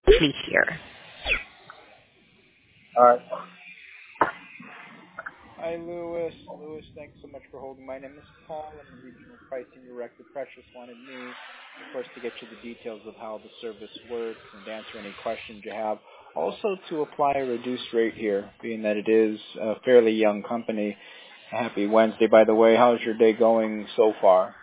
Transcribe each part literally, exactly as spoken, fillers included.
Please hear. All right. Hi, Lewis. Lewis, thanks so much for holding. My name is Paul. I'm the Regional Pricing Director. Precious wanted me, of course, to get you the details of how the service works and to answer any questions you have. Also to apply a reduced rate here, being that it is a fairly young company. Happy Wednesday, by the way. How's your day going so far?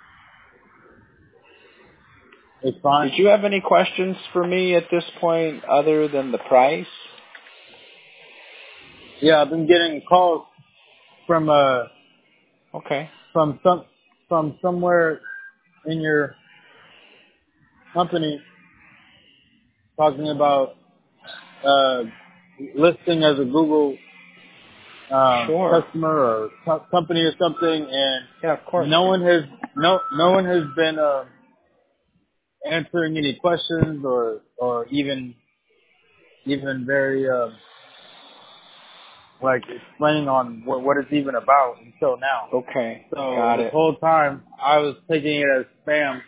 It's fine. Did you have any questions for me at this point other than the price? Yeah, I've been getting calls from uh Okay. from some from somewhere in your company talking about uh listing as a Google um, Sure. customer or co- company or something, and Yeah, of course. no one has no no one has been uh, answering any questions or or even even very um, like explaining on what, what it's even about until now. Okay. So Got this it. whole time I was taking it as spam,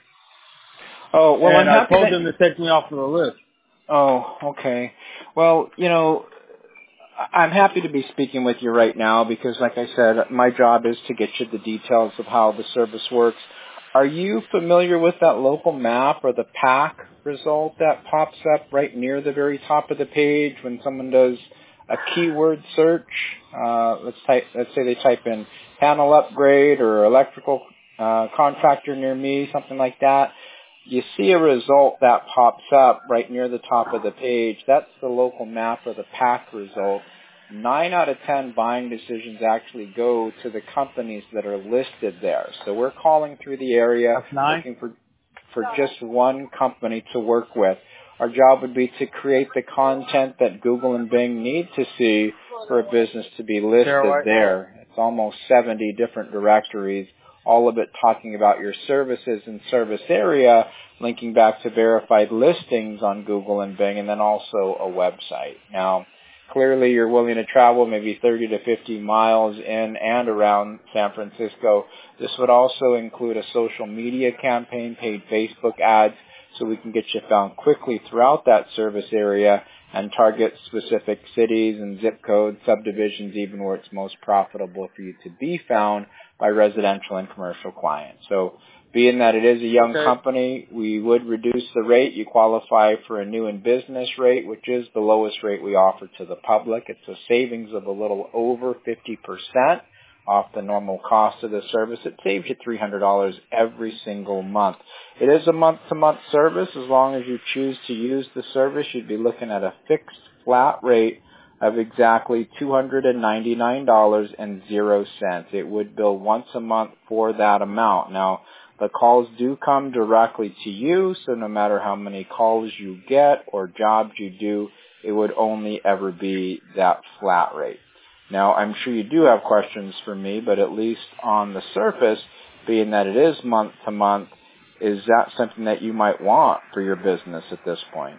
Oh, well, I'm and I happy told that... them to take me off of the list. Oh, okay. Well, you know, I- I'm happy to be speaking with you right now because, like I said, my job is to get you the details of how the service works. Are you familiar with that local map or the pack result that pops up right near the very top of the page when someone does a keyword search? Uh, let's type. Let's say they type in panel upgrade or electrical uh, contractor near me, something like that. You see a result that pops up right near the top of the page. That's the local map or the pack result. Nine out of ten buying decisions actually go to the companies that are listed there. So we're calling through the area That's nine. looking for for just one company to work with. Our job would be to create the content that Google and Bing need to see for a business to be listed there. It's almost seventy different directories, all of it talking about your services and service area, linking back to verified listings on Google and Bing, and then also a website. Now, clearly you're willing to travel maybe thirty to fifty miles in and around San Francisco. This would also include a social media campaign, paid Facebook ads, so we can get you found quickly throughout that service area and target specific cities and zip codes, subdivisions, even where it's most profitable for you to be found by residential and commercial clients. So being that it is a young Okay. company, we would reduce the rate. You qualify for a new in business rate, which is the lowest rate we offer to the public. It's a savings of a little over fifty percent off the normal cost of the service. It saves you three hundred dollars every single month. It is a month-to-month service. As long as you choose to use the service, you'd be looking at a fixed flat rate of exactly two hundred ninety-nine dollars and zero cents. It would bill once a month for that amount. Now, the calls do come directly to you, so no matter how many calls you get or jobs you do, it would only ever be that flat rate. Now, I'm sure you do have questions for me, but at least on the surface, being that it is month to month, is that something that you might want for your business at this point?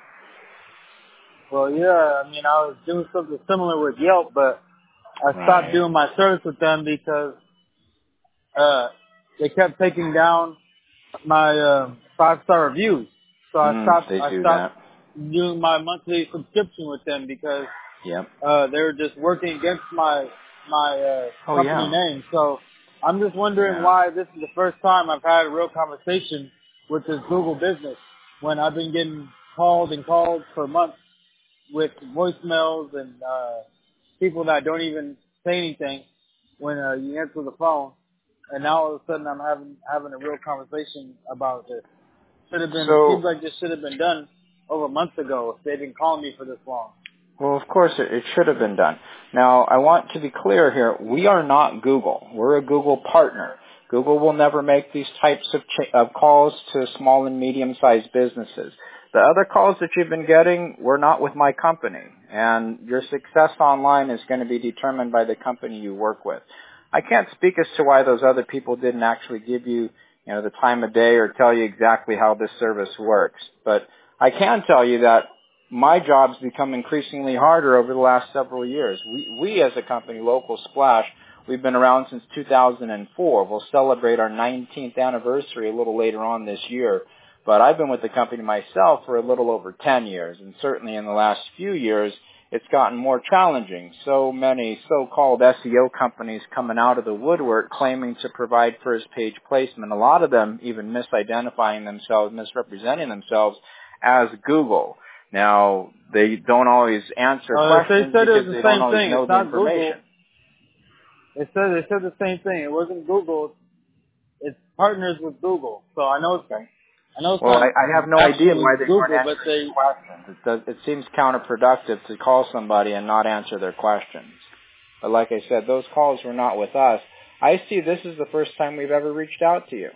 Well, yeah, I mean, I was doing something similar with Yelp, but I stopped Right. doing my service with them because uh, they kept taking down my uh, five-star reviews. So I Mm, stopped. they I do stopped that. doing my monthly subscription with them because Yep. uh, they were just working against my my uh, Oh, company yeah. name. So I'm just wondering Yeah. why this is the first time I've had a real conversation with this Google business when I've been getting called and called for months with voicemails and uh, people that don't even say anything when uh, you answer the phone. And now all of a sudden I'm having having a real conversation about this. Should have been So, seems like this should have been done over months ago if they've been calling me for this long. well, of course, it, it should have been done. Now, I want to be clear here. We are not Google. We're a Google partner. Google will never make these types of, ch- of calls to small and medium-sized businesses. The other calls that you've been getting were not with my company, and your success online is going to be determined by the company you work with. I can't speak as to why those other people didn't actually give you, you know, the time of day or tell you exactly how this service works, but I can tell you that my job's become increasingly harder over the last several years. We, we as a company, Local Splash, we've been around since two thousand four. We'll celebrate our nineteenth anniversary a little later on this year. But I've been with the company myself for a little over ten years, and certainly in the last few years, it's gotten more challenging. So many so-called S E O companies coming out of the woodwork claiming to provide first-page placement, a lot of them even misidentifying themselves, misrepresenting themselves as Google. Now, they don't always answer uh, questions they said because it was the they same don't always thing. know It's the not information. Google. They said they said the same thing. It wasn't Google. It's partners with Google. So I know it's Okay. I know it's Well, I, not I have no idea actually why they Google, weren't but answering they questions. It, does, it seems counterproductive to call somebody and not answer their questions. But like I said, those calls were not with us. I see this is the first time we've ever reached out to you.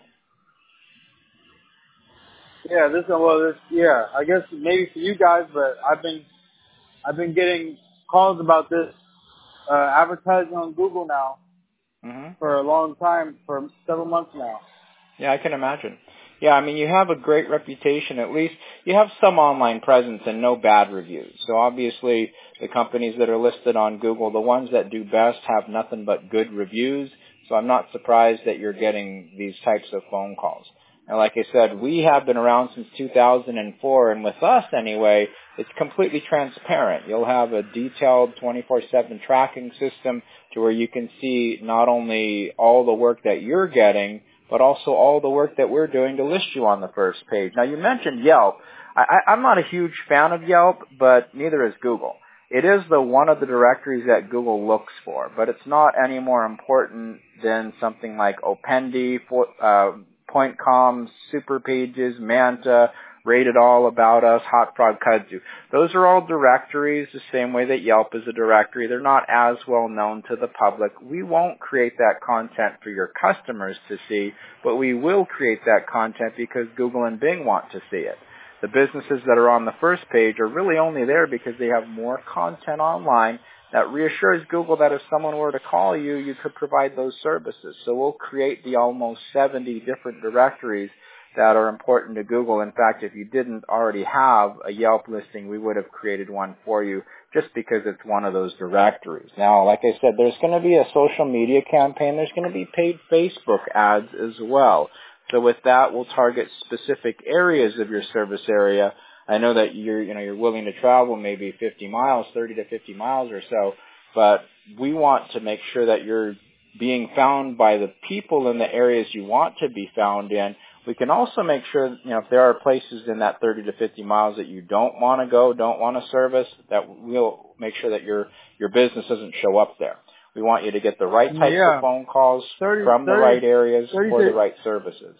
yeah this well this yeah I guess maybe for you guys, but I've been I've been getting calls about this uh, advertising on Google now Mm-hmm. for a long time, for several months now. Yeah, I can imagine. Yeah, I mean, you have a great reputation. At least you have some online presence and no bad reviews. So obviously the companies that are listed on Google, the ones that do best have nothing but good reviews. So I'm not surprised that you're getting these types of phone calls. And like I said, we have been around since two thousand four, and with us anyway, it's completely transparent. You'll have a detailed twenty-four seven tracking system to where you can see not only all the work that you're getting, but also all the work that we're doing to list you on the first page. Now, you mentioned Yelp. I, I, I'm not a huge fan of Yelp, but neither is Google. It is the one of the directories that Google looks for, but it's not any more important than something like Opendi, uh, Point dot com, Superpages, Manta, Rate It All, About Us, Hot Frog Kudzu. Those are all directories the same way that Yelp is a directory. They're not as well known to the public. We won't create that content for your customers to see, but we will create that content because Google and Bing want to see it. The businesses that are on the first page are really only there because they have more content online that reassures Google that if someone were to call you, you could provide those services. So we'll create the almost seventy different directories that are important to Google. In fact, if you didn't already have a Yelp listing, we would have created one for you just because it's one of those directories. Now, like I said, there's going to be a social media campaign. There's going to be paid Facebook ads as well. So with that, we'll target specific areas of your service area. I know that you're, you know, you're willing to travel maybe fifty miles, thirty to fifty miles or so, but we want to make sure that you're being found by the people in the areas you want to be found in. We can also make sure, you know, if there are places in that thirty to fifty miles that you don't want to go, don't want to service, that we'll make sure that your, your business doesn't show up there. We want you to get the right types Yeah. of phone calls thirty, from the thirty, right areas thirty for to, the right services.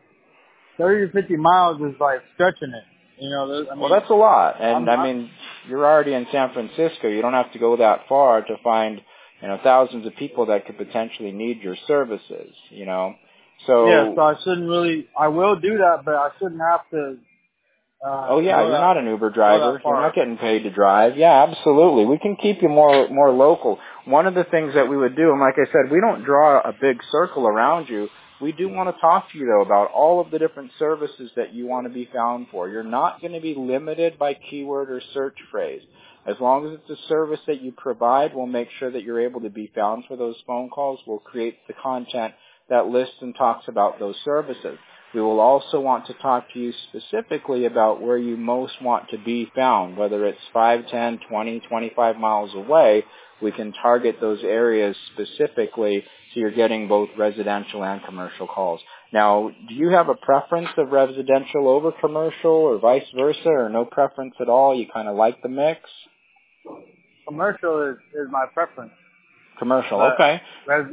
thirty to fifty miles is like stretching it. You know, I mean, Well, that's a lot. And, I'm, I mean, you're already in San Francisco. You don't have to go that far to find, you know, thousands of people that could potentially need your services, you know. So, yeah, so I shouldn't really, I will do that, but I shouldn't have to, uh, oh yeah, go you're that, not an Uber go driver. that You're far. not getting paid to drive. Yeah, absolutely. We can keep you more, more local. One of the things that we would do, and like I said, we don't draw a big circle around you. We do want to talk to you, though, about all of the different services that you want to be found for. You're not going to be limited by keyword or search phrase. As long as it's a service that you provide, we'll make sure that you're able to be found for those phone calls. We'll create the content that lists and talks about those services. We will also want to talk to you specifically about where you most want to be found, whether it's five, ten, twenty, twenty-five miles away. We can target those areas specifically so you're getting both residential and commercial calls. Now, do you have a preference of residential over commercial or vice versa, or no preference at all? You kind of like the mix? Commercial is, is my preference. Commercial, But okay. Res-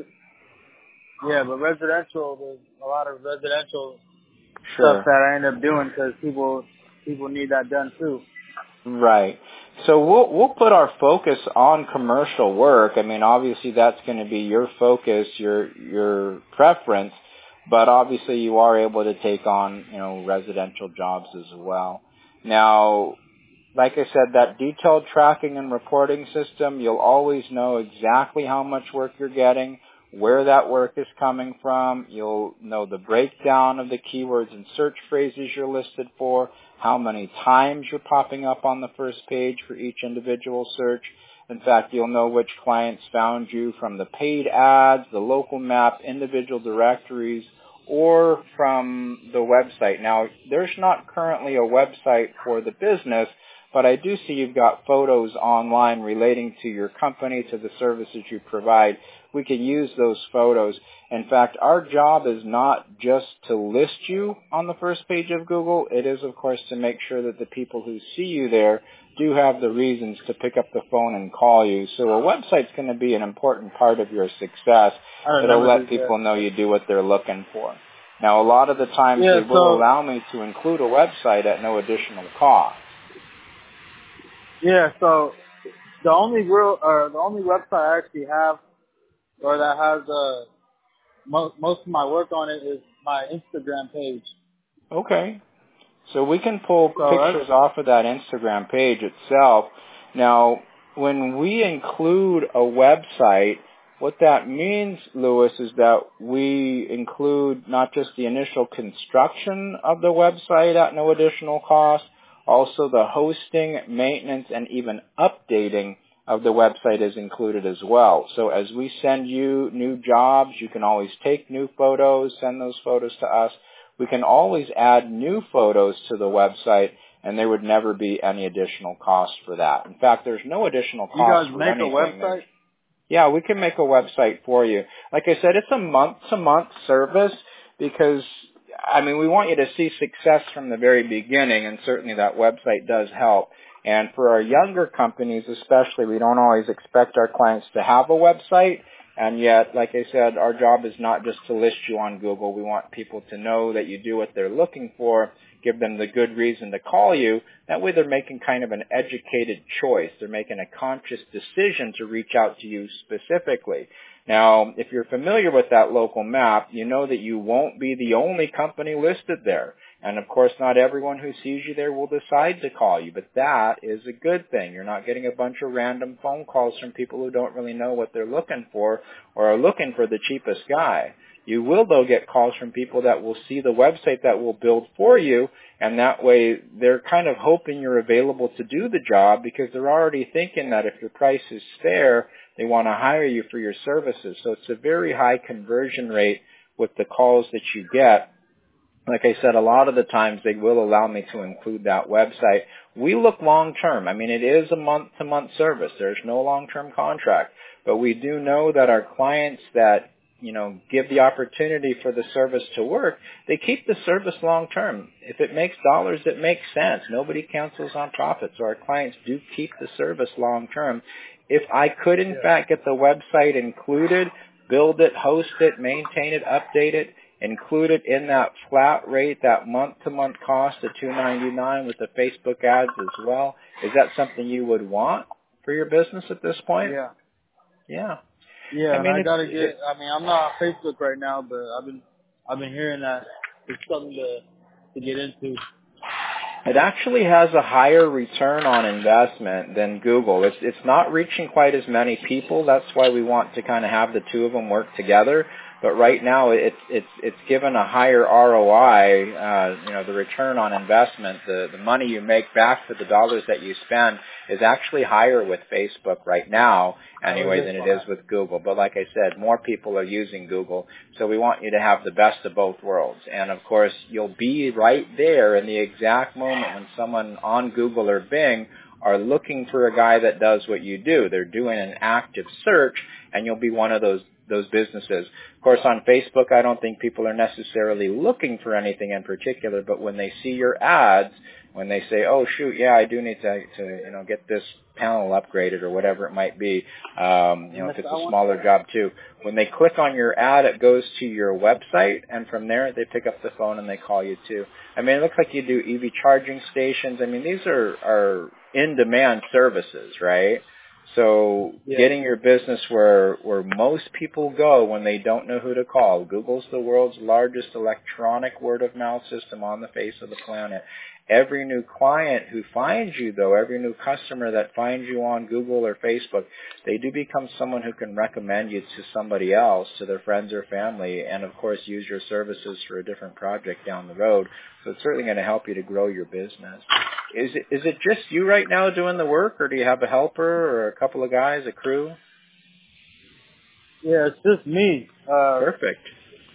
yeah, but residential, there's a lot of residential Sure. stuff that I end up doing because people, people need that done too. Right. So we'll we'll put our focus on commercial work. I mean, obviously that's going to be your focus, your your preference, but obviously you are able to take on, you know, residential jobs as well. Now, like I said, that detailed tracking and reporting system, you'll always know exactly how much work you're getting, where that work is coming from. You'll know the breakdown of the keywords and search phrases you're listed for, how many times you're popping up on the first page for each individual search. In fact, you'll know which clients found you from the paid ads, the local map, individual directories, or from the website. Now, there's not currently a website for the business, but I do see you've got photos online relating to your company, to the services you provide. We can use those photos. In fact, our job is not just to list you on the first page of Google. It is, of course, to make sure that the people who see you there do have the reasons to pick up the phone and call you. So a website's going to be an important part of your success. It'll let people know you do what they're looking for. Now, a lot of the times yeah, they will so, allow me to include a website at no additional cost. Yeah, so the only real, or the only website I actually have, or that has uh, mo- most of my work on it, is my Instagram page. Okay. So we can pull so pictures off of that Instagram page itself. Now, when we include a website, what that means, Louis, is that we include not just the initial construction of the website at no additional cost, also the hosting, maintenance, and even updating of the website is included as well. So as we send you new jobs, you can always take new photos, send those photos to us. We can always add new photos to the website, and there would never be any additional cost for that. In fact, there's no additional cost for anything. You guys make a website? Yeah, we can make a website for you. Like I said, it's a month-to-month service because, I mean, we want you to see success from the very beginning, and certainly that website does help. And for our younger companies especially, we don't always expect our clients to have a website. And yet, like I said, our job is not just to list you on Google. We want people to know that you do what they're looking for, give them the good reason to call you. That way they're making kind of an educated choice. They're making a conscious decision to reach out to you specifically. Now, if you're familiar with that local map, you know that you won't be the only company listed there. And of course, not everyone who sees you there will decide to call you, but that is a good thing. You're not getting a bunch of random phone calls from people who don't really know what they're looking for or are looking for the cheapest guy. You will, though, get calls from people that will see the website that will build for you, and that way they're kind of hoping you're available to do the job because they're already thinking that if your price is fair, they want to hire you for your services. So it's a very high conversion rate with the calls that you get. Like I said, a lot of the times they will allow me to include that website. We look long-term. I mean, it is a month-to-month service. There's no long-term contract. But we do know that our clients that, you know, give the opportunity for the service to work, they keep the service long-term. If it makes dollars, it makes sense. Nobody cancels on profit. So our clients do keep the service long-term. If I could, in yeah. fact, get the website included, build it, host it, maintain it, update it, include it in that flat rate, that month-to-month cost of two ninety-nine with the Facebook ads as well. Is that something you would want for your business at this point? Yeah. Yeah. Yeah, I mean, and I gotta it, get. I mean, I'm not on Facebook right now, but I've been, I've been hearing that it's something to to get into. It actually has a higher return on investment than Google. It's it's not reaching quite as many people. That's why we want to kind of have the two of them work together. But right now, it's it's it's given a higher R O I. Uh, you know, the return on investment, the the money you make back for the dollars that you spend, is actually higher with Facebook right now, anyway, than it is with Google. But like I said, more people are using Google, so we want you to have the best of both worlds. And of course, you'll be right there in the exact moment when someone on Google or Bing are looking for a guy that does what you do. They're doing an active search, and you'll be one of those those businesses. Of course, on Facebook, I don't think people are necessarily looking for anything in particular, but when they see your ads, when they say, oh, shoot, yeah, I do need to, to you know, get this panel upgraded or whatever it might be, um, you know, if it's a smaller job too. When they click on your ad, it goes to your website, and from there, they pick up the phone and they call you too. I mean, it looks like you do E V charging stations. I mean, these are, are in-demand services, right? So yeah. Getting your business where where most people go when they don't know who to call. Google's the world's largest electronic word-of-mouth system on the face of the planet. Every new client who finds you, though, every new customer that finds you on Google or Facebook, they do become someone who can recommend you to somebody else, to their friends or family, and, of course, use your services for a different project down the road. So it's certainly going to help you to grow your business. Is it, is it just you right now doing the work, or do you have a helper or a couple of guys, a crew? Yeah, it's just me. Uh, Perfect.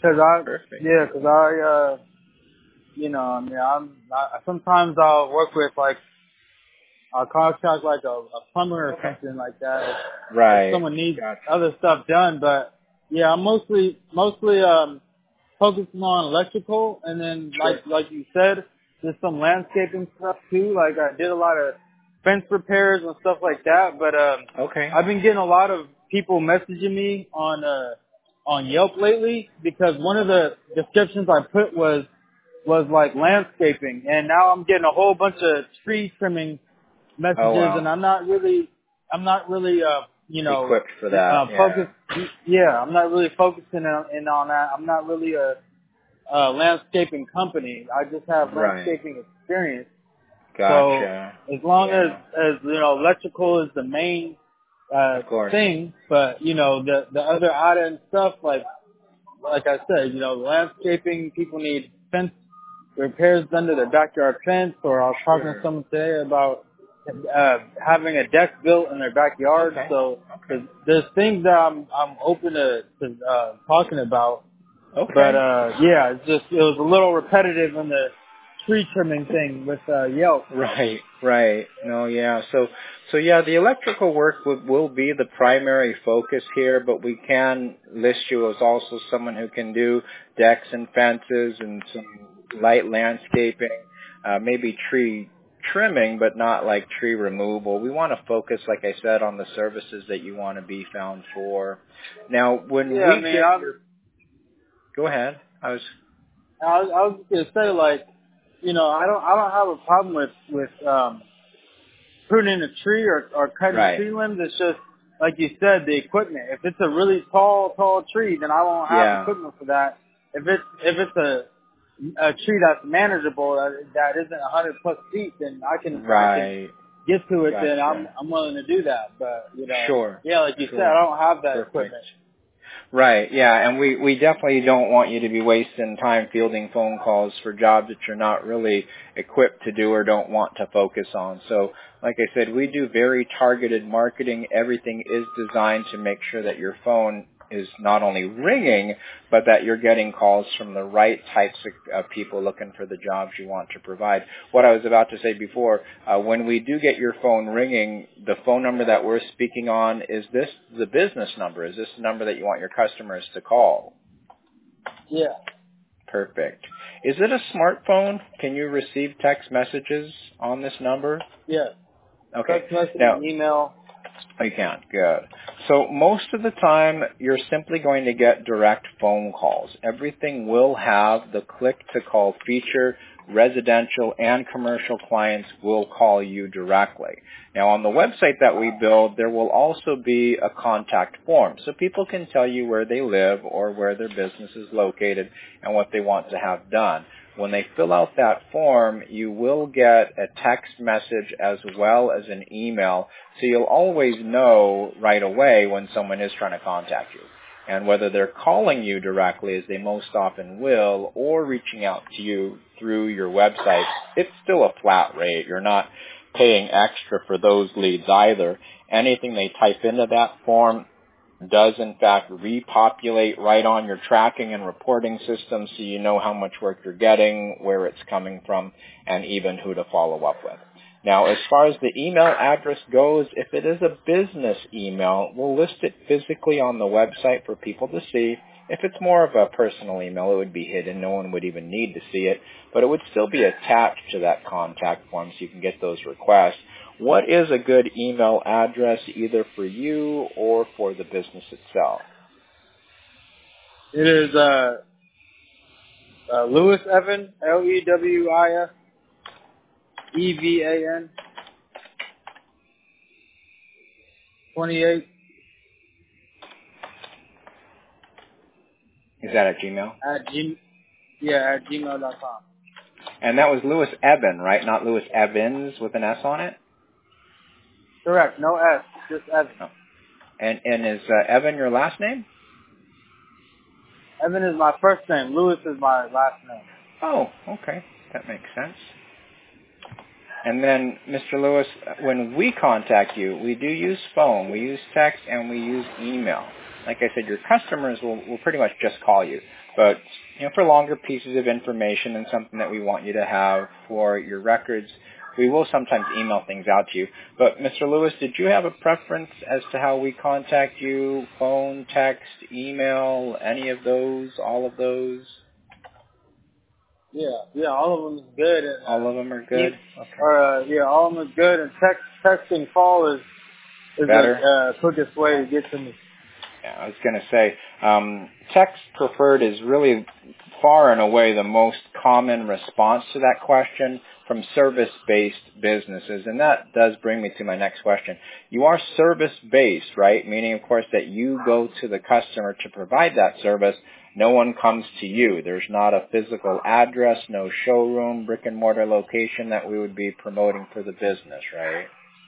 Cause I, Perfect. yeah, cause I, uh, you know, I mean, I'm, I, sometimes I'll work with like, I'll contract like a, a plumber or Okay. something like that if, if Right. someone needs Gotcha. other stuff done. But yeah, I'm mostly, mostly, um, focusing on electrical, and then Sure. like, like you said, just some landscaping stuff too. Like I did a lot of fence repairs and stuff like that. But, um, Okay. I've been getting a lot of people messaging me on, uh, on Yelp lately because one of the descriptions I put was, was like landscaping, and now I'm getting a whole bunch of tree trimming Oh, messages, and wow. I'm not really, I'm not really, uh, you know, Equipped for that. uh, Yeah. focused. Yeah, I'm not really focusing on, in on that. I'm not really a, a landscaping company. I just have Right. landscaping experience. So Gotcha. as long as, Yeah. as you know, electrical is the main uh, Of course. thing, but you know, the the other added stuff like like I said, you know, landscaping, people need fence repairs done to their backyard fence, or I was talking to Sure. someone today about uh, having a deck built in their backyard. Okay. So Okay. there's, there's things that I'm I'm open to, to uh, talking about, but Okay. uh, yeah, it's just it was a little repetitive in the tree trimming thing with uh, Yelp. Right, right. No, yeah. So, so yeah, the electrical work will, will be the primary focus here, but we can list you as also someone who can do decks and fences and some light landscaping, uh, maybe tree trimming, but not like tree removal. We want to focus, like I said, on the services that you want to be found for. Now, when Yeah, I we mean, get I'm your, go ahead. I was, I was, I was gonna say like, you know, I don't I don't have a problem with with um, pruning a tree or, or cutting right. tree limbs. It's just, like you said, the equipment. If it's a really tall, tall tree, then I won't have Yeah. equipment for that. If it's, if it's a, a tree that's manageable, that, that isn't a hundred plus feet, then I can, I can Right. get to it, then I'm, Gotcha. I'm willing to do that. But, you know, Sure. yeah, like you said, Sure. I don't have that Perfect. equipment. Right, yeah, and we, we definitely don't want you to be wasting time fielding phone calls for jobs that you're not really equipped to do or don't want to focus on. So, like I said, we do very targeted marketing. Everything is designed to make sure that your phone is not only ringing, but that you're getting calls from the right types of uh, people looking for the jobs you want to provide. What I was about to say before, uh, when we do get your phone ringing, the phone number that we're speaking on, is this the business number? Is this the number that you want your customers to call? Yeah, Perfect. Is it a smartphone? Can you receive text messages on this number? yeah. Okay. Text message, Now, email. Oh, you can. Good. So most of the time, you're simply going to get direct phone calls. Everything will have the click-to-call feature. Residential and commercial clients will call you directly. Now, on the website that we build, there will also be a contact form. So people can tell you where they live or where their business is located and what they want to have done. When they fill out that form, you will get a text message as well as an email, so you'll always know right away when someone is trying to contact you. And whether they're calling you directly, as they most often will, or reaching out to you through your website, it's still a flat rate. You're not paying extra for those leads either. Anything they type into that form does in fact repopulate right on your tracking and reporting system, so you know how much work you're getting, where it's coming from, and even who to follow up with. Now, as far as the email address goes, if it is a business email, we'll list it physically on the website for people to see. If it's more of a personal email, it would be hidden. No one would even need to see it, but it would still be attached to that contact form so you can get those requests. What is a good email address either for you or for the business itself? It is, uh, uh Lewis Evan, L E W I S E V A N, twenty-eight Is that at Gmail? at G, yeah, at gmail dot com. And that was Lewis Evan, right? Not Lewis Evans with an S on it? Correct. No S, just Evan. No. And, and is uh, Evan your last name? Evan is my first name. Lewis is my last name. Oh, okay. That makes sense. And then, Mister Lewis, when we contact you, we do use phone, we use text, and we use email. Like I said, your customers will, will pretty much just call you. But you know, for longer pieces of information and something that we want you to have for your records, we will sometimes email things out to you. But Mister Lewis, did you have a preference as to how we contact you? Phone, text, email, any of those, all of those? Yeah, yeah, all of them is good. And, uh, all of them are good? Okay. Or, uh, yeah, all of them is good. And text, text and call is, is better? the uh, quickest way to get to me. Yeah, I was going to say, um, text preferred is really far and away the most common response to that question from service-based businesses. And that does bring me to my next question. You are service-based, right? Meaning, of course, that you go to the customer to provide that service. No one comes to you. There's not a physical address, no showroom, brick-and-mortar location that we would be promoting for the business, right?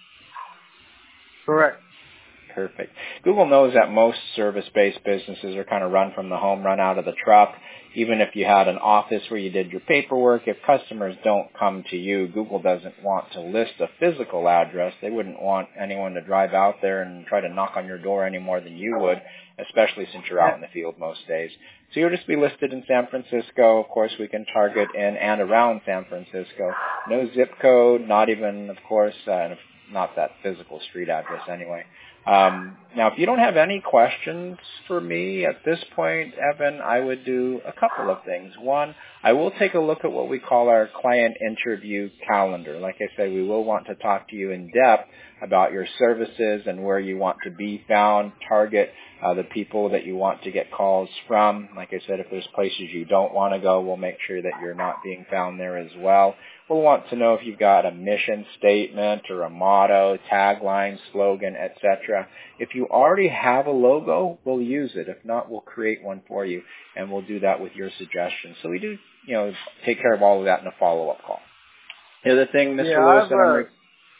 Correct. Perfect. Google knows that most service-based businesses are kind of run from the home, run out of the truck. Even if you had an office where you did your paperwork, if customers don't come to you, Google doesn't want to list a physical address. They wouldn't want anyone to drive out there and try to knock on your door any more than you would, especially since you're out in the field most days. So you'll just be listed in San Francisco. Of course, we can target in and around San Francisco. No zip code, not even, of course, uh, not that physical street address anyway. Um, now, if you don't have any questions for me at this point, Evan, I would do a couple of things. One, I will take a look at what we call our client interview calendar. Like I said, we will want to talk to you in depth about your services and where you want to be found, target uh, the people that you want to get calls from. Like I said, if there's places you don't want to go, we'll make sure that you're not being found there as well. We'll want to know if you've got a mission statement or a motto, tagline, slogan, et cetera. If you already have a logo, we'll use it. If not, we'll create one for you, and we'll do that with your suggestions. So we do, you know, take care of all of that in a follow-up call. The other thing, Mister Yeah, Lewis, I have that I'm a, re-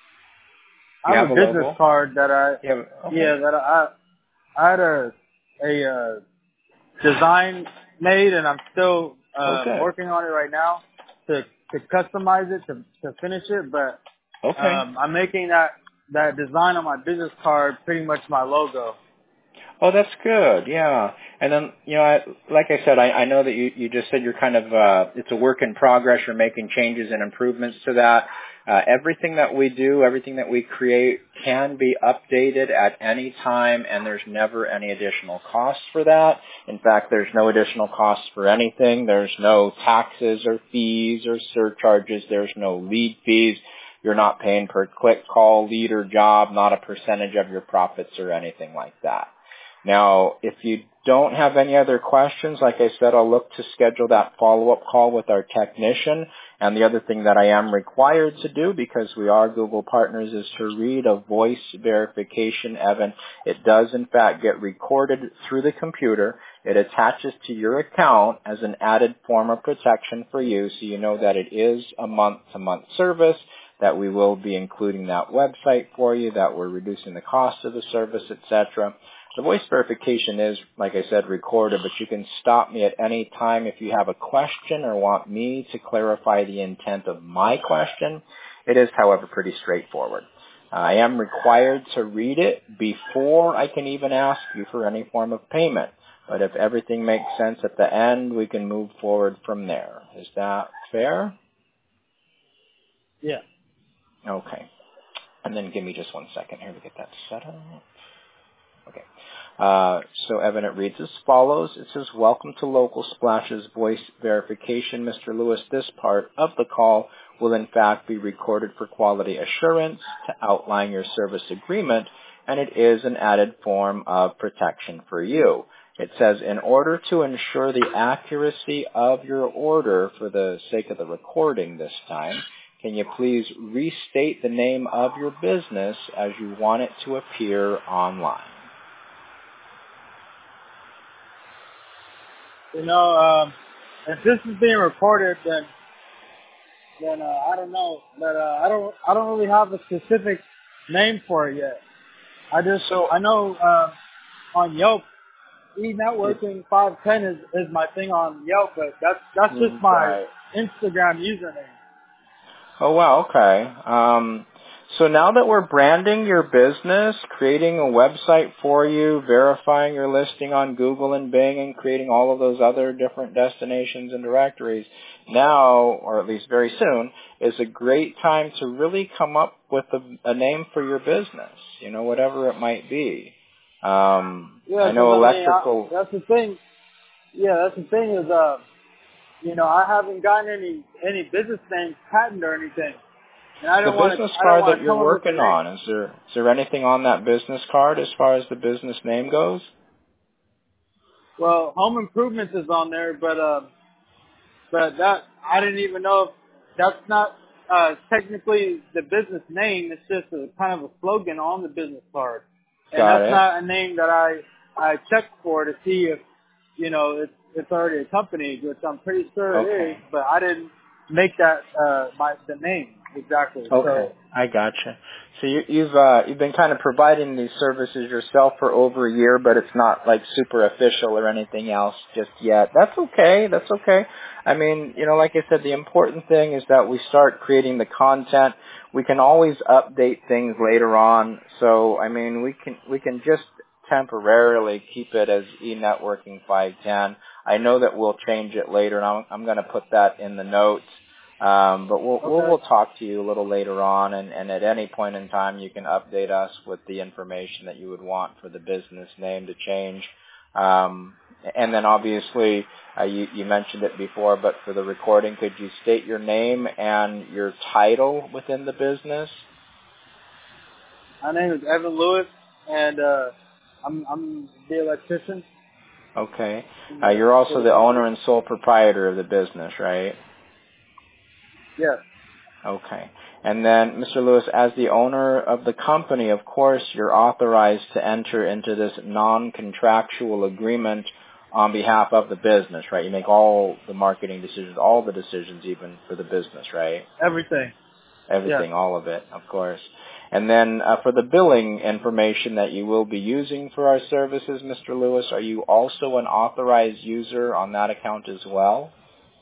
I have have a a business logo? card that I, Yeah, okay. yeah, that I, I had a, a uh, design made, and I'm still uh, Okay. working on it right now to to customize it to to finish it. But Okay. um, I'm making that that design on my business card pretty much my logo. Oh, that's good. Yeah. And then, you know, I, like I said, I, I know that you, you just said you're kind of, uh, it's a work in progress. You're making changes and improvements to that. Uh, everything that we do, everything that we create can be updated at any time, and there's never any additional costs for that. In fact, there's no additional costs for anything. There's no taxes or fees or surcharges. There's no lead fees. You're not paying per click, call, lead, or job, not a percentage of your profits or anything like that. Now, if you don't have any other questions, like I said, I'll look to schedule that follow-up call with our technician. And the other thing that I am required to do, because we are Google partners, is to read a voice verification, Evan. It does, in fact, get recorded through the computer. It attaches to your account as an added form of protection for you, so you know that it is a month-to-month service, that we will be including that website for you, that we're reducing the cost of the service, et cetera. The voice verification is, like I said, recorded, but you can stop me at any time if you have a question or want me to clarify the intent of my question. It is, however, pretty straightforward. Uh, I am required to read it before I can even ask you for any form of payment. But if everything makes sense at the end, we can move forward from there. Is that fair? Yeah. Okay. And then give me just one second here to get that set up. Okay. Uh, so, Evan, it reads as follows. It says, welcome to Local Splash's voice verification. Mister Lewis, this part of the call will in fact be recorded for quality assurance to outline your service agreement, and it is an added form of protection for you. It says, in order to ensure the accuracy of your order for the sake of the recording this time, can you please restate the name of your business as you want it to appear online? You know, um, if this is being recorded, then then uh, I don't know. But uh, I don't I don't really have a specific name for it yet. I just So, I know uh, on Yelp, e-networking five ten is is my thing on Yelp, but that's that's just my right. Instagram username. Oh, wow, okay. Um, So now that we're branding your business, creating a website for you, verifying your listing on Google and Bing, and creating all of those other different destinations and directories, now, or at least very soon, is a great time to really come up with a, a name for your business, you know, whatever it might be. Um, yeah, I know I mean, electrical... I, that's the thing. Yeah, that's the thing is, uh, you know, I haven't gotten any, any business names patented or anything. And I The don't want business to, I don't card want that to you're come up with a working name. on, is there is there anything on that business card as far as the business name goes? Well, home improvements is on there, but, uh, but that, I didn't even know if that's not, uh, technically the business name. It's just a kind of a slogan on the business card. And Got that's it. not a name that I, I checked for to see if, you know, it's, it's already a company, which I'm pretty sure it Okay. is, but I didn't make that, uh, my, the name exactly. Okay, So, I gotcha. So you, you've uh, you've been kind of providing these services yourself for over a year, but it's not like super official or anything else just yet. That's okay. That's okay. I mean, you know, like I said, the important thing is that we start creating the content. We can always update things later on. So, I mean, we can we can just temporarily keep it as eNetworking five ten. I know that we'll change it later, and I'm, I'm going to put that in the notes. Um, but we'll, okay. we'll we'll talk to you a little later on, and, and at any point in time, you can update us with the information that you would want for the business name to change. Um, and then obviously, uh, you, you mentioned it before, but for the recording, could you state your name and your title within the business? My name is Evan Lewis, and, uh, I'm, I'm the electrician. Okay. Uh, you're also the owner and sole proprietor of the business, right? Yes. Okay. And then, Mister Lewis, as the owner of the company, of course, you're authorized to enter into this non-contractual agreement on behalf of the business, right? You make all the marketing decisions, all the decisions even for the business, right? Everything. Everything, Yes. all of it, of course. And then uh, for the billing information that you will be using for our services, Mister Lewis, are you also an authorized user on that account as well?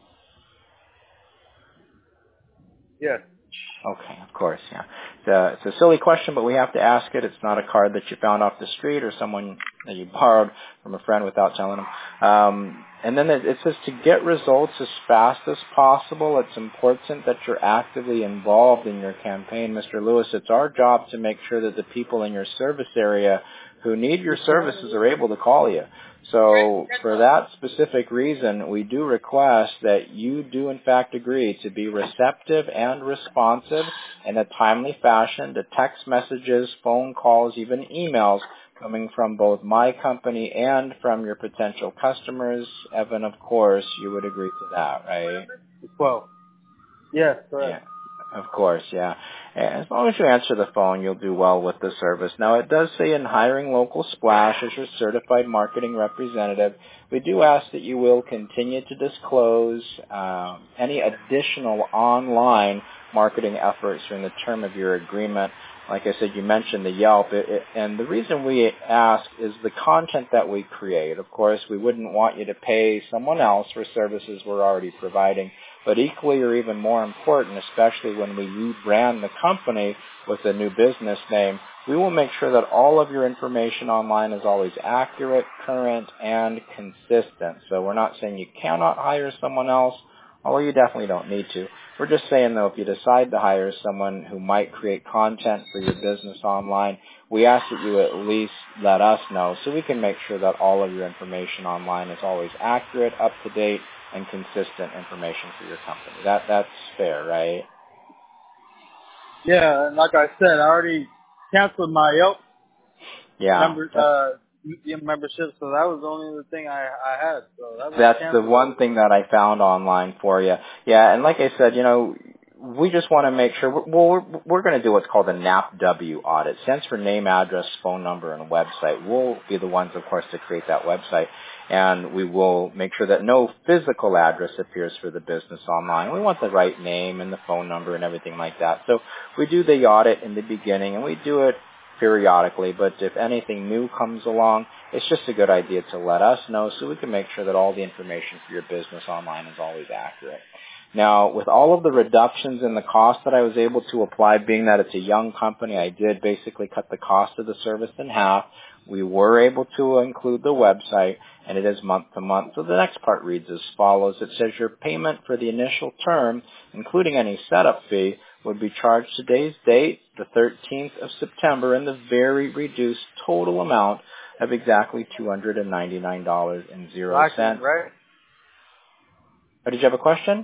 Yes. Okay, of course, yeah. It's a, it's a silly question, but we have to ask it. It's not a card that you found off the street or someone that you borrowed from a friend without telling them. Um, and then it, it says to get results as fast as possible, it's important that you're actively involved in your campaign. Mister Lewis, it's our job to make sure that the people in your service area who need your services are able to call you. So for that specific reason, we do request that you do in fact agree to be receptive and responsive in a timely fashion to text messages, phone calls, even emails coming from both my company and from your potential customers. Evan, of course, you would agree to that, right? Well, yes, correct. Yeah. Of course, yeah. And as long as you answer the phone, you'll do well with the service. Now, it does say in hiring local splash as your certified marketing representative, we do ask that you will continue to disclose um, any additional online marketing efforts during the term of your agreement. Like I said, you mentioned the Yelp, it, it, and the reason we ask is the content that we create. Of course, we wouldn't want you to pay someone else for services we're already providing. But equally or even more important, especially when we rebrand the company with a new business name, we will make sure that all of your information online is always accurate, current, and consistent. So we're not saying you cannot hire someone else, although you definitely don't need to. We're just saying, though, if you decide to hire someone who might create content for your business online, we ask that you at least let us know so we can make sure that all of your information online is always accurate, up to date, and consistent information for your company. That that's fair, right? Yeah, and like I said, I already canceled my Yelp Yeah. member uh membership, so that was the only other thing I I had. So that was That's canceled. the one thing that I found online for you. Yeah, and like I said, you know, we just want to make sure, well, we're, we're going to do what's called a N A P W audit. Stands for name, address, phone number, and website. We'll be the ones, of course, to create that website. And we will make sure that no physical address appears for the business online. We want the right name and the phone number and everything like that. So we do the audit in the beginning, and we do it periodically. But if anything new comes along, it's just a good idea to let us know so we can make sure that all the information for your business online is always accurate. Now, with all of the reductions in the cost that I was able to apply, being that it's a young company, I did basically cut the cost of the service in half. We were able to include the website, and it is month to month. So the next part reads as follows. It says your payment for the initial term, including any setup fee, would be charged today's date, the thirteenth of September, in the very reduced total amount of exactly two hundred ninety-nine dollars and zero cents. Right? Oh, did you have a question?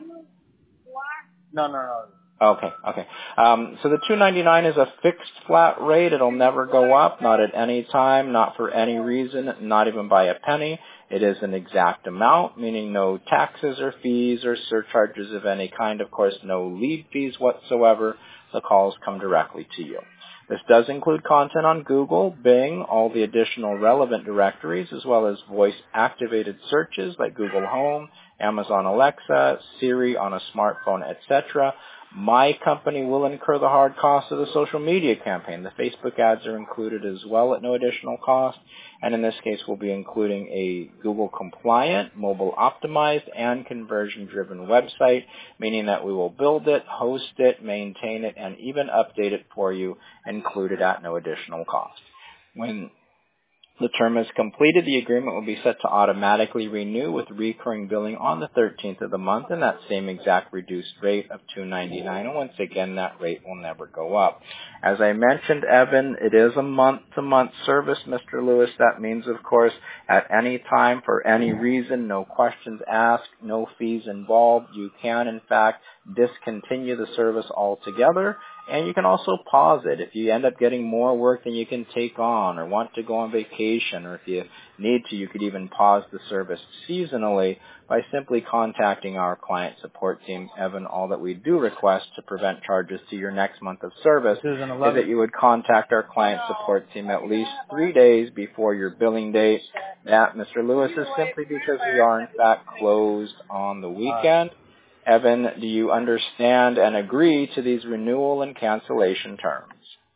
No, no, no. Okay, okay. Um, so the two hundred ninety-nine dollars is a fixed flat rate. It'll never go up, not at any time, not for any reason, not even by a penny. It is an exact amount, meaning no taxes or fees or surcharges of any kind. Of course, no lead fees whatsoever. The calls come directly to you. This does include content on Google, Bing, all the additional relevant directories, as well as voice-activated searches like Google Home, Amazon Alexa, Siri on a smartphone, et cetera. My company will incur the hard cost of the social media campaign. The Facebook ads are included as well at no additional cost. And in this case, we'll be including a Google-compliant, mobile-optimized, and conversion-driven website, meaning that we will build it, host it, maintain it, and even update it for you, included at no additional cost. When the term is completed, the agreement will be set to automatically renew with recurring billing on the thirteenth of the month and that same exact reduced rate of two hundred ninety-nine dollars. And once again, that rate will never go up. As I mentioned, Evan, it is a month-to-month service, Mister Lewis. That means, of course, at any time, for any reason, no questions asked, no fees involved. You can, in fact, discontinue the service altogether. And you can also pause it if you end up getting more work than you can take on or want to go on vacation, or if you need to, you could even pause the service seasonally by simply contacting our client support team. Evan, all that we do request to prevent charges to your next month of service is that you would contact our client support team at least three days before your billing date. That, Mister Lewis, is simply because we are, in fact, closed on the weekend. Evan, do you understand and agree to these renewal and cancellation terms?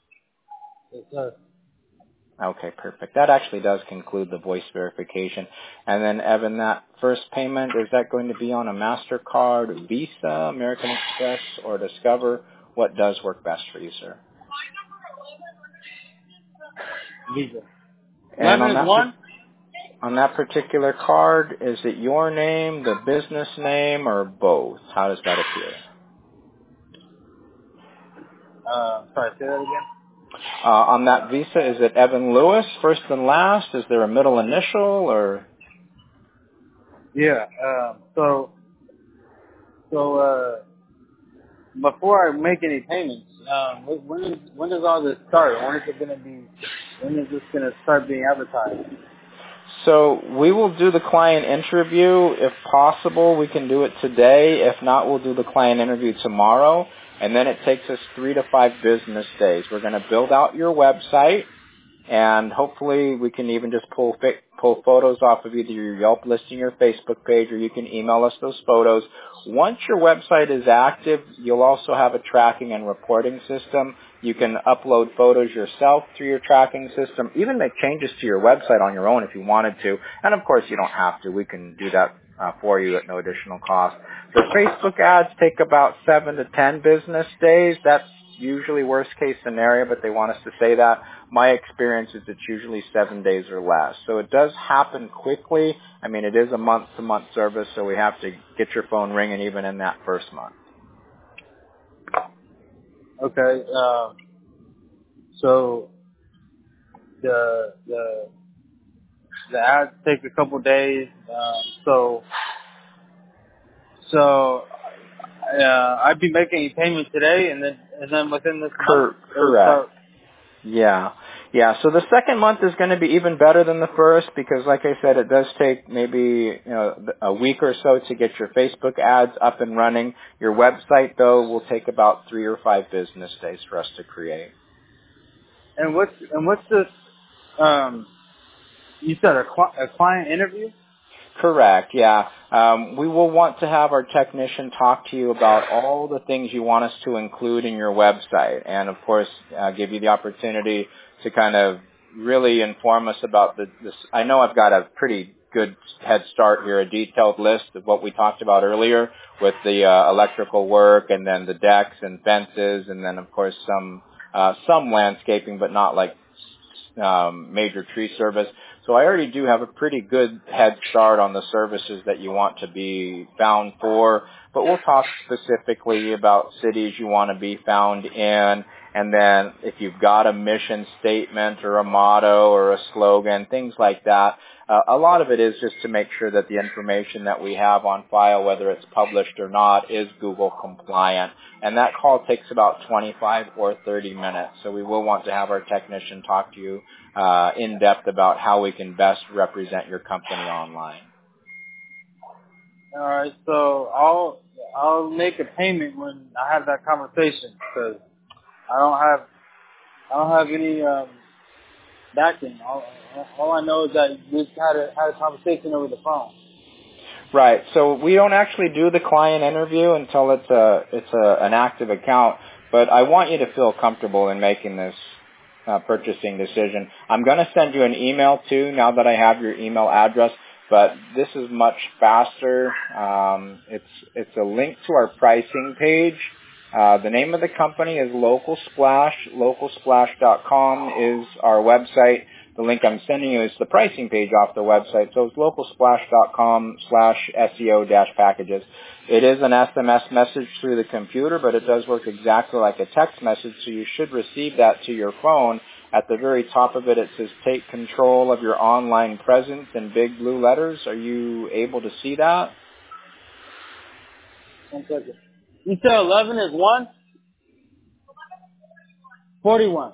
Yes, sir. Okay, perfect. That actually does conclude the voice verification. And then, Evan, that first payment, is that going to be on a MasterCard, Visa, American Express, or Discover? What does work best for you, sir? Visa. And on Lemon that, one? on that particular card, is it your name, the business name, or both? How does that appear? Uh, sorry, say that again? Uh, on that Visa, is it Evan Lewis, first and last? Is there a middle initial, or? Yeah, um, so, so, uh, before I make any payments, um, when, when, is, when does all this start? When is it going to be, when is this going to start being advertised? So we will do the client interview. If possible, we can do it today. If not, we'll do the client interview tomorrow. And then it takes us three to five business days. We're going to build out your website, and hopefully we can even just pull pull photos off of either your Yelp listing, your Facebook page, or you can email us those photos. Once your website is active, you'll also have a tracking and reporting system. You can upload photos yourself through your tracking system, even make changes to your website on your own if you wanted to. And of course, you don't have to. We can do that uh, for you at no additional cost. The Facebook ads take about seven to ten business days. That's usually worst case scenario, but they want us to say that. My experience is it's usually seven days or less. So it does happen quickly. I mean, it is a month-to-month service, so we have to get your phone ringing even in that first month. Okay, um, so the, the, the ads take a couple days, um, so, so, uh, I'd be making a payment today, and then, and then within this month, Cor- correct. Yeah. Yeah, so the second month is going to be even better than the first because, like I said, it does take maybe you know, a week or so to get your Facebook ads up and running. Your website, though, will take about three or five business days for us to create. And what's and what's this? Um, you said a, cli- a client interview? Correct, yeah. Um, we will want to have our technician talk to you about all the things you want us to include in your website and, of course, uh, give you the opportunity to kind of really inform us about the, this. I know I've got a pretty good head start here, a detailed list of what we talked about earlier with the uh, electrical work and then the decks and fences and then, of course, some uh, some landscaping, but not like um, major tree service. So I already do have a pretty good head start on the services that you want to be found for, but we'll talk specifically about cities you want to be found in, and then if you've got a mission statement or a motto or a slogan, things like that. Uh, a lot of it is just to make sure that the information that we have on file, whether it's published or not, is Google compliant. And that call takes about twenty-five or thirty minutes. So we will want to have our technician talk to you uh, in depth about how we can best represent your company online. All right, so I'll I'll make a payment when I have that conversation because I don't have I don't have any um, backing. All, all I know is that we just had a had a conversation over the phone. Right. So we don't actually do the client interview until it's a it's a an active account. But I want you to feel comfortable in making this uh, purchasing decision. I'm going to send you an email too now that I have your email address. But this is much faster. Um, it's it's a link to our pricing page. Uh, the name of the company is Local Splash. local splash dot com is our website. The link I'm sending you is the pricing page off the website. So it's local splash dot com slash S E O dash packages. It is an S M S message through the computer, but it does work exactly like a text message, so you should receive that to your phone. At the very top of it, it says take control of your online presence in big blue letters. Are you able to see that? One second. You said eleven is one? forty-one.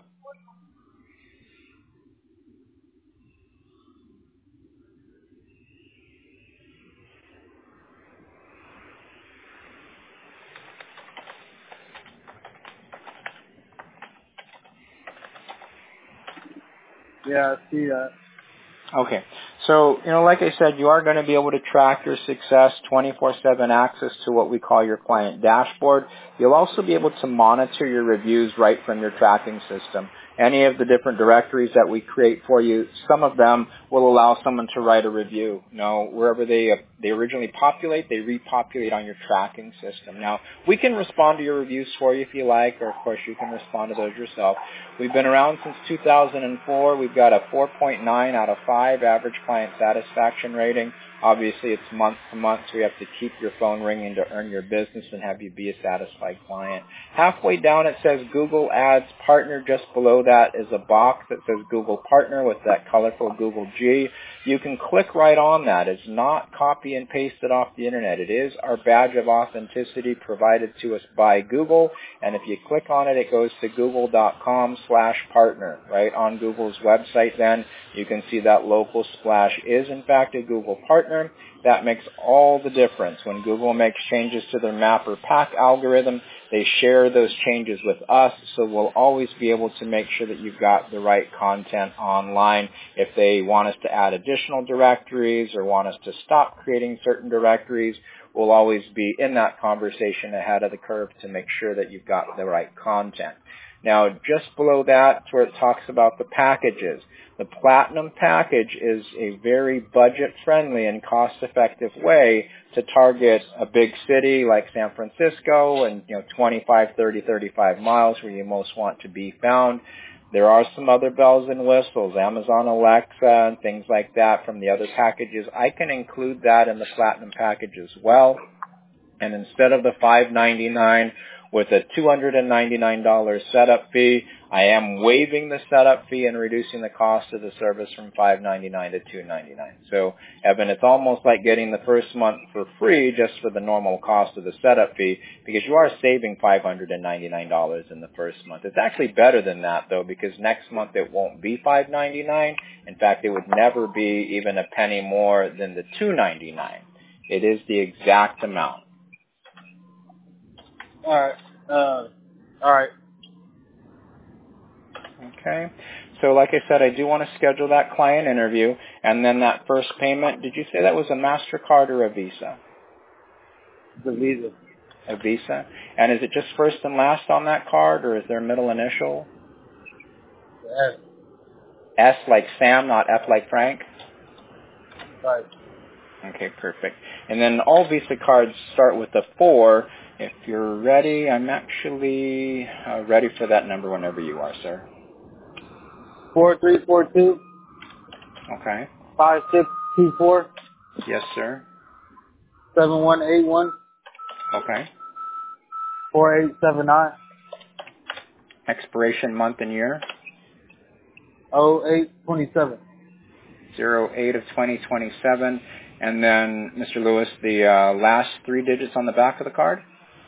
Yeah, I see that. Okay. So, you know, like I said, you are going to be able to track your success, twenty-four seven access to what we call your client dashboard. You'll also be able to monitor your reviews right from your tracking system. Any of the different directories that we create for you, some of them will allow someone to write a review. You know, wherever they, uh, they originally populate, they repopulate on your tracking system. Now, we can respond to your reviews for you if you like, or of course you can respond to those yourself. We've been around since two thousand four. We've got a four point nine out of five average client satisfaction rating. Obviously, it's month to month, so we have to keep your phone ringing to earn your business and have you be a satisfied client. Halfway down, it says Google Ads Partner. Just below that is a box that says Google Partner with that colorful Google G. You can click right on that. It's not copy and pasted off the internet. It is our badge of authenticity provided to us by Google. And if you click on it, it goes to google.com slash partner. Right on Google's website then, you can see that Local Splash is in fact a Google partner. That makes all the difference. When Google makes changes to their map or pack algorithm, they share those changes with us, so we'll always be able to make sure that you've got the right content online. If they want us to add additional directories or want us to stop creating certain directories, we'll always be in that conversation ahead of the curve to make sure that you've got the right content. Now, just below that, where it talks about the packages. The Platinum package is a very budget-friendly and cost-effective way to target a big city like San Francisco and, you know, twenty-five, thirty, thirty-five miles where you most want to be found. There are some other bells and whistles, Amazon Alexa and things like that from the other packages. I can include that in the Platinum package as well. And instead of the five ninety-nine with a two hundred ninety-nine dollars setup fee, I am waiving the setup fee and reducing the cost of the service from five ninety-nine to two ninety-nine. So, Evan, it's almost like getting the first month for free just for the normal cost of the setup fee, because you are saving five hundred ninety-nine dollars in the first month. It's actually better than that, though, because next month it won't be five ninety-nine. In fact, it would never be even a penny more than the two ninety-nine. It is the exact amount. All right. Uh, all right. Okay. So like I said, I do want to schedule that client interview, and then that first payment, did you say that was a MasterCard or a Visa? The Visa. A Visa. And is it just first and last on that card, or is there a middle initial? S. S like Sam, not F like Frank? Right. Okay, perfect. And then all Visa cards start with a four. If you're ready, I'm actually uh, ready for that number whenever you are, sir. Four three four two Okay. five six two four Yes, sir. seven one eight one Okay. four eight seven nine Expiration month and year. oh eight twenty seven. zero eight of twenty twenty-seven. And then, Mister Lewis, the uh, last three digits on the back of the card?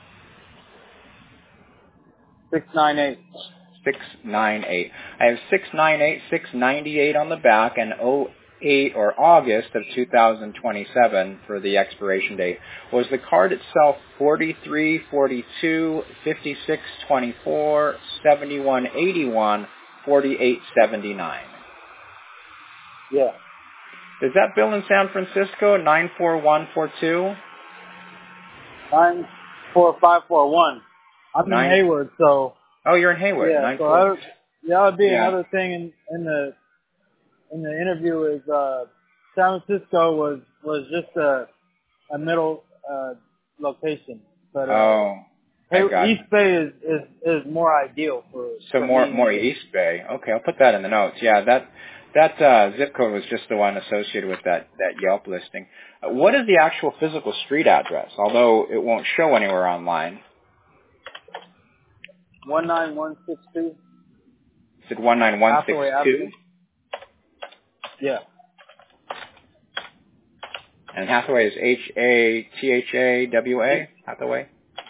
Six nine eight. six nine eight. I have six nine eight, six ninety-eight on the back, and oh eight or August of two thousand twenty-seven for the expiration date. Was the card itself forty-three, forty-two, fifty-six, twenty-four, seventy-one, eighty-one, forty-eight, seventy-nine? Yeah. Is that bill in San Francisco, nine four one four two? Nine four five four one. I'm Nine. in Hayward, so Oh, you're in Hayward. yeah. Nine So four. I, that would be Yeah. another thing in, in the in the interview is uh, San Francisco was was just a a middle uh, location, but uh, Oh, I Hay- got it. East Bay is, is is more ideal for So for more me. more East Bay. Okay, I'll put that in the notes. Yeah, that that uh, zip code was just the one associated with that that Yelp listing. Uh, what is the actual physical street address? Although it won't show anywhere online. One nine one six two. Is it one nine one six Hathaway two? Avenue. Yeah. And Hathaway is H A T H A W A Hathaway.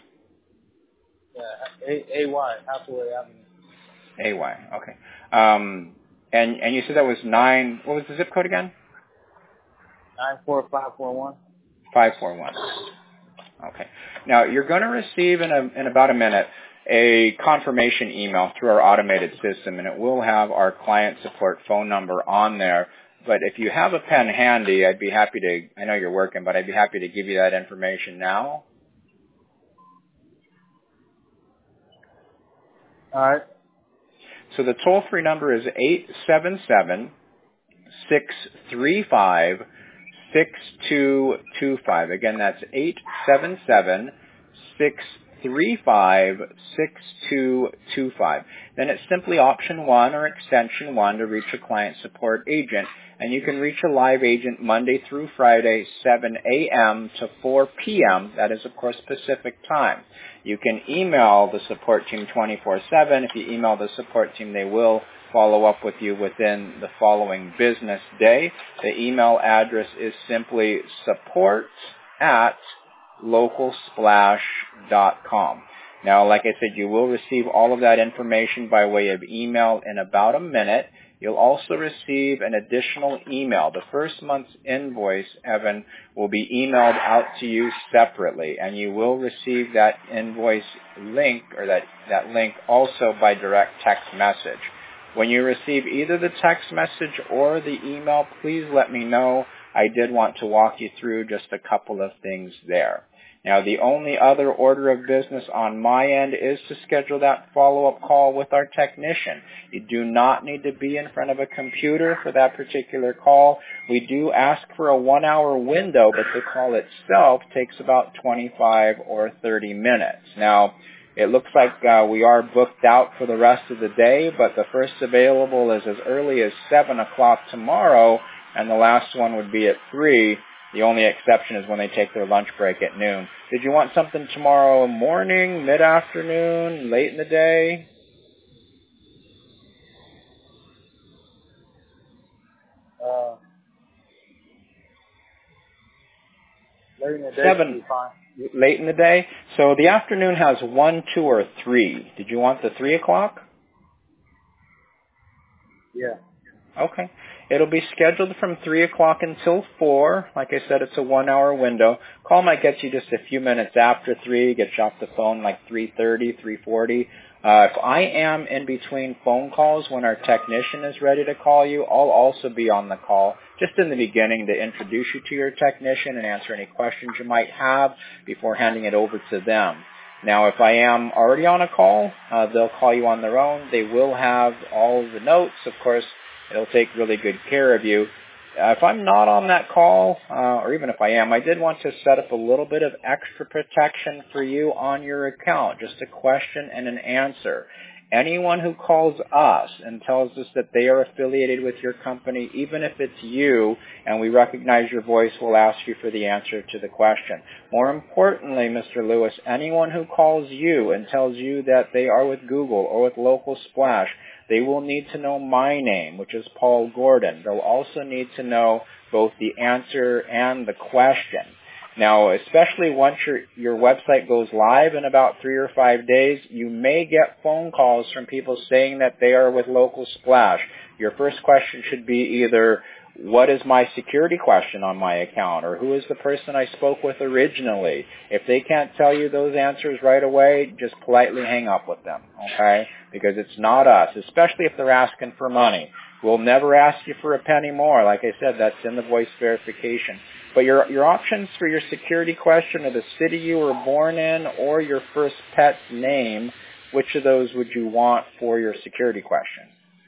Yeah. A A Y Hathaway Avenue. A Y. Okay. Um, and and you said that was nine. What was the zip code again? Nine four five four one. Five four one. Okay. Now, you're going to receive in, a, in about a minute a confirmation email through our automated system, and it will have our client support phone number on there. But if you have a pen handy, I'd be happy to, I know you're working, but I'd be happy to give you that information now. All right. So the toll-free number is eight seven seven, six three five, six two two five. Again, that's eight seven seven, six three five, six two two five. Then it's simply option one or extension one to reach a client support agent. And you can reach a live agent Monday through Friday, seven a.m. to four p.m. That is, of course, Pacific time. You can email the support team twenty-four seven. If you email the support team, they will follow up with you within the following business day. The email address is simply support at local splash dot com. Now, like I said, you will receive all of that information by way of email in about a minute. You'll also receive an additional email. The first month's invoice, Evan, will be emailed out to you separately, and you will receive that invoice link or that, that link also by direct text message. When you receive either the text message or the email, please let me know. I did want to walk you through just a couple of things there. Now, the only other order of business on my end is to schedule that follow-up call with our technician. You do not need to be in front of a computer for that particular call. We do ask for a one-hour window, but the call itself takes about twenty-five or thirty minutes. Now, it looks like uh, we are booked out for the rest of the day, but the first available is as early as seven o'clock tomorrow, and the last one would be at three. The only exception is when they take their lunch break at noon. Did you want something tomorrow morning, mid-afternoon, late in the day? Uh, late in the day Seven. should be fine. Late in the day? So the afternoon has one, two, or three. Did you want the three o'clock? Yeah. Okay. It'll be scheduled from three o'clock until four. Like I said, it's a one-hour window. Call might get you just a few minutes after three, get you off the phone like three thirty, three forty. Uh, if I am in between phone calls when our technician is ready to call you, I'll also be on the call just in the beginning to introduce you to your technician and answer any questions you might have before handing it over to them. Now, if I am already on a call, uh, they'll call you on their own. They will have all of the notes. Of course, it'll take really good care of you. Uh, if I'm not on that call, uh, or even if I am, I did want to set up a little bit of extra protection for you on your account, just a question and an answer. Anyone who calls us and tells us that they are affiliated with your company, even if it's you and we recognize your voice, we'll ask you for the answer to the question. More importantly, Mister Lewis, anyone who calls you and tells you that they are with Google or with Local Splash, they will need to know my name, which is Paul Gordon. They'll also need to know both the answer and the question. Now, especially once your, your website goes live in about three or five days, you may get phone calls from people saying that they are with Local Splash. Your first question should be either, what is my security question on my account, or who is the person I spoke with originally? If they can't tell you those answers right away, just politely hang up with them, okay? Because it's not us, especially if they're asking for money. We'll never ask you for a penny more. Like I said, that's in the voice verification. But your your options for your security question are the city you were born in or your first pet's name. Which of those would you want for your security question?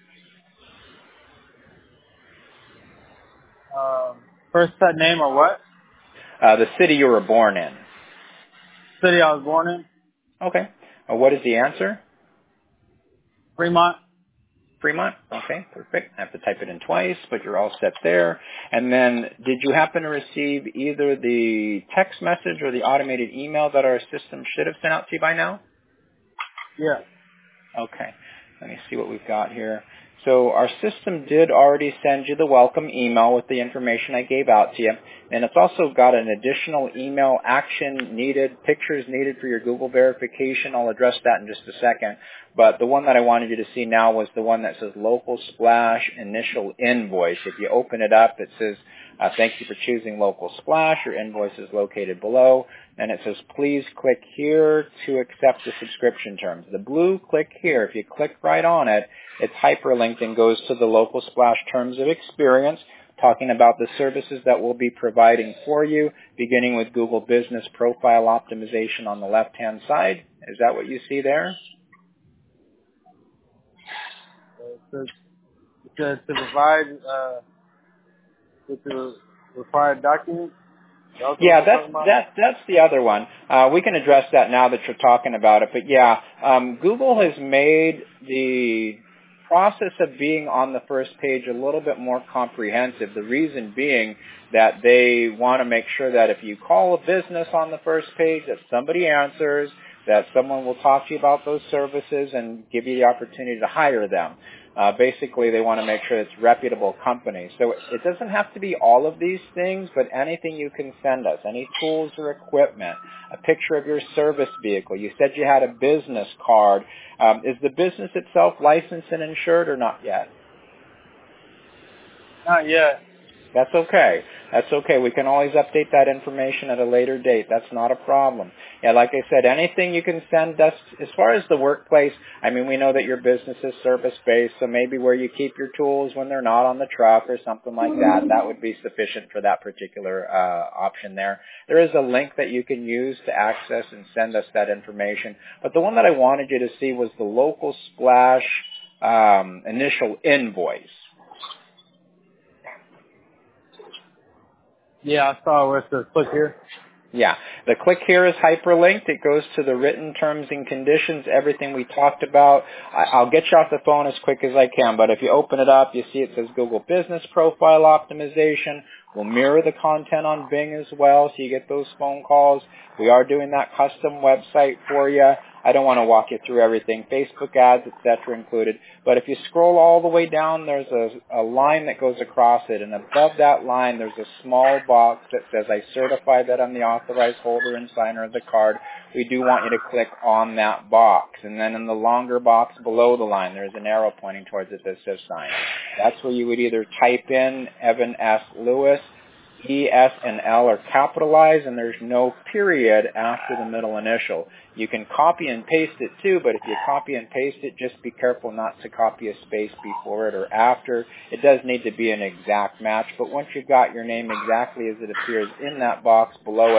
Um, first pet name or what? Uh, the city you were born in. City I was born in? Okay. Uh, what is the answer? Fremont. Fremont? Okay, perfect. I have to type it in twice, but you're all set there. And then, did you happen to receive either the text message or the automated email that our system should have sent out to you by now? Yeah. Okay. Let me see what we've got here. So our system did already send you the welcome email with the information I gave out to you. And it's also got an additional email action needed, pictures needed for your Google verification. I'll address that in just a second. But the one that I wanted you to see now was the one that says Local Splash Initial Invoice. If you open it up, it says, uh, thank you for choosing Local Splash. Your invoice is located below. And it says, please click here to accept the subscription terms. The blue click here, if you click right on it, it's hyperlinked and goes to the Local Splash Terms of Experience, talking about the services that we'll be providing for you, beginning with Google Business Profile Optimization on the left-hand side. Is that what you see there? It says, it says to provide uh, with the required documents. Yeah, that's that, that's the other one. Uh, we can address that now that you're talking about it. But yeah, um, Google has made the process of being on the first page a little bit more comprehensive. The reason being that they want to make sure that if you call a business on the first page, that somebody answers, that someone will talk to you about those services and give you the opportunity to hire them. Uh, basically, they want to make sure it's reputable companies. So it doesn't have to be all of these things, but anything you can send us, any tools or equipment, a picture of your service vehicle. You said you had a business card. Um, is the business itself licensed and insured or not yet? Not yet. That's okay. That's okay. We can always update that information at a later date. That's not a problem. Yeah, like I said, anything you can send us. As far as the workplace, I mean, we know that your business is service-based, so maybe where you keep your tools when they're not on the truck or something like that, that would be sufficient for that particular uh, option there. There is a link that you can use to access and send us that information. But the one that I wanted you to see was the Local Splash um, initial invoice. Yeah, I saw where it says click here. Yeah. The click here is hyperlinked. It goes to the written terms and conditions, everything we talked about. I'll get you off the phone as quick as I can, but if you open it up, you see it says Google Business Profile Optimization. We'll mirror the content on Bing as well, so you get those phone calls. We are doing that custom website for you. I don't want to walk you through everything, Facebook ads, et cetera included. But if you scroll all the way down, there's a, a line that goes across it. And above that line, there's a small box that says, I certify that I'm the authorized holder and signer of the card. We do want you to click on that box. And then in the longer box below the line, there's an arrow pointing towards it that says sign. That's where you would either type in Evan S. Lewis, E, S, and L are capitalized, and there's no period after the middle initial. You can copy and paste it too, but if you copy and paste it, just be careful not to copy a space before it or after. It does need to be an exact match, but once you've got your name exactly as it appears in that box below it,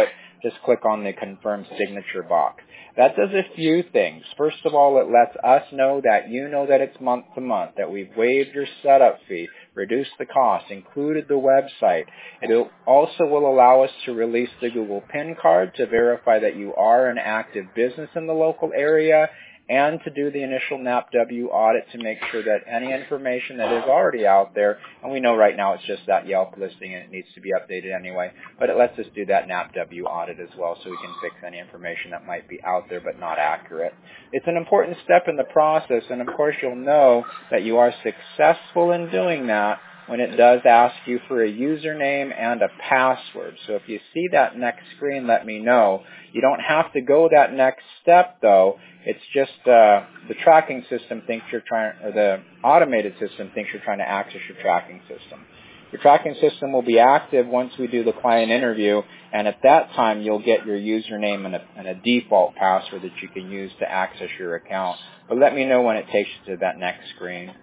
just click on the confirm signature box. That does a few things. First of all, it lets us know that you know that it's month to month, that we've waived your setup fee, reduced the cost, included the website. It also will allow us to release the Google PIN card to verify that you are an active business in the local area, and to do the initial N A P W audit to make sure that any information that is already out there, and we know right now it's just that Yelp listing and it needs to be updated anyway, but it lets us do that N A P W audit as well so we can fix any information that might be out there but not accurate. It's an important step in the process, and of course you'll know that you are successful in doing that when it does ask you for a username and a password. So if you see that next screen, let me know. You don't have to go that next step, though. It's just uh, the tracking system thinks you're trying, or the automated system thinks you're trying to access your tracking system. Your tracking system will be active once we do the client interview, and at that time you'll get your username and a, and a default password that you can use to access your account. But let me know when it takes you to that next screen.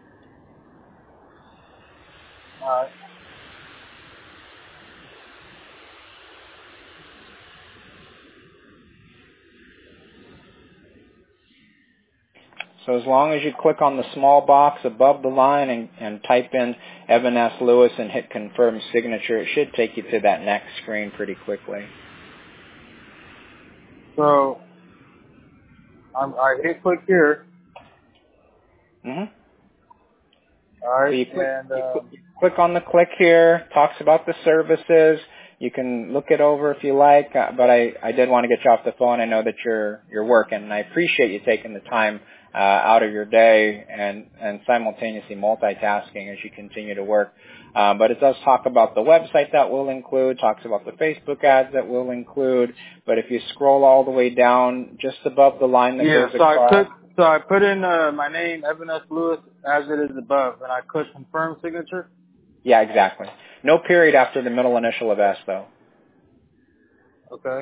All right. So as long as you click on the small box above the line and, and type in Evan S. Lewis and hit confirm signature, it should take you to that next screen pretty quickly. So I'm, I hit click here. Mm-hmm. All right. So you click, and, you, um, click, you click on the click here, talks about the services. You can look it over if you like, uh, but I, I did want to get you off the phone. I know that you're you're working, and I appreciate you taking the time uh, out of your day and, and simultaneously multitasking as you continue to work. Um, but it does talk about the website that we'll include, talks about the Facebook ads that we'll include. But if you scroll all the way down, just above the line that yeah, goes so across. I click, so I put in uh, my name, Evan S. Lewis, as it is above, and I click confirm signature. Yeah, exactly. No period after the middle initial of S, though. Okay.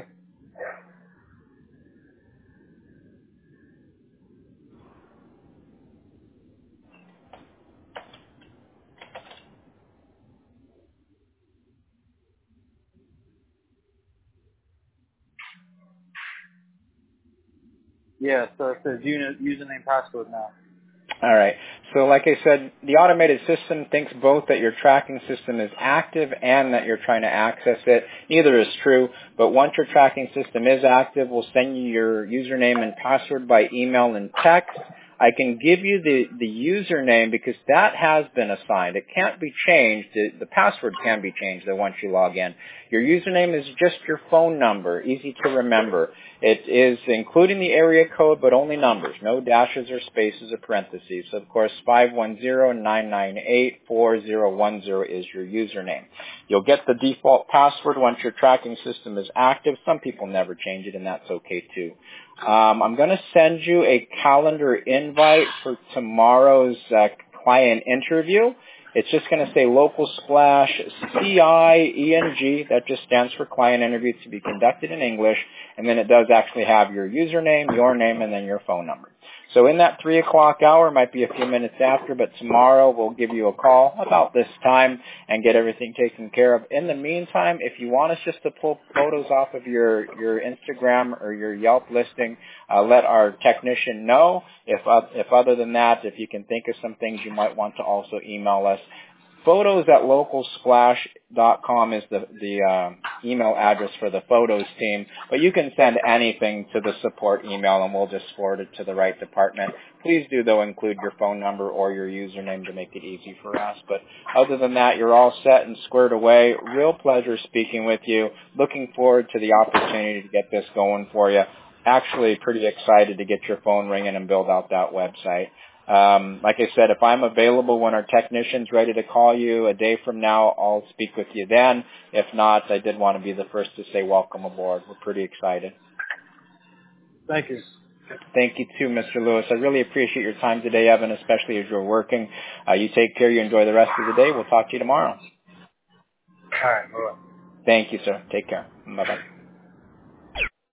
Yeah, so it says uni- username password now. All right. So like I said, the automated system thinks both that your tracking system is active and that you're trying to access it. Neither is true, but once your tracking system is active, we'll send you your username and password by email and text. I can give you the, the username because that has been assigned. It can't be changed. The, the password can be changed though once you log in. Your username is just your phone number, easy to remember. It is including the area code, but only numbers, no dashes or spaces or parentheses. So of course, five one zero, nine nine eight, four zero one zero is your username. You'll get the default password once your tracking system is active. Some people never change it, and that's okay too. Um, I'm going to send you a calendar invite for tomorrow's uh, client interview. It's just going to say local splash C I E N G. That just stands for client interview to be conducted in English. And then it does actually have your username, your name, and then your phone number. So in that three o'clock hour, might be a few minutes after, but tomorrow we'll give you a call about this time and get everything taken care of. In the meantime, if you want us just to pull photos off of your, your Instagram or your Yelp listing, uh, let our technician know. If, uh, if other than that, if you can think of some things you might want to also email us. Photos at local splash dot com is the, the uh, email address for the photos team, but you can send anything to the support email and we'll just forward it to the right department. Please do, though, include your phone number or your username to make it easy for us. But other than that, you're all set and squared away. Real pleasure speaking with you. Looking forward to the opportunity to get this going for you. Actually pretty excited to get your phone ringing and build out that website. Um, like I said, if I'm available when our technician's ready to call you a day from now, I'll speak with you then. If not, I did want to be the first to say welcome aboard. We're pretty excited. Thank you. Thank you too, Mister Lewis. I really appreciate your time today, Evan, especially as you're working. Uh, you take care. You enjoy the rest of the day. We'll talk to you tomorrow. All right. Bye-bye. Thank you, sir. Take care. Bye-bye.